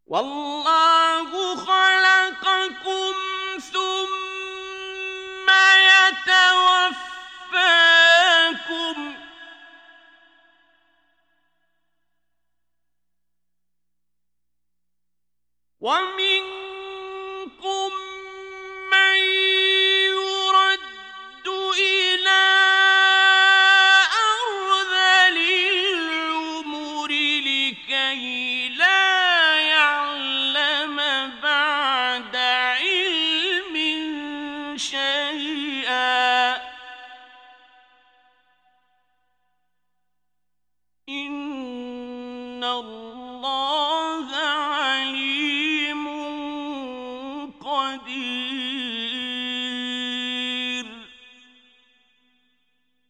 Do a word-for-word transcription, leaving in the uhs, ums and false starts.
والله خلقكم ثم يتوفاكم ومنكم من يرد إلى أرذل العمر لكي لا يعلم بعد علم شيئا إن الله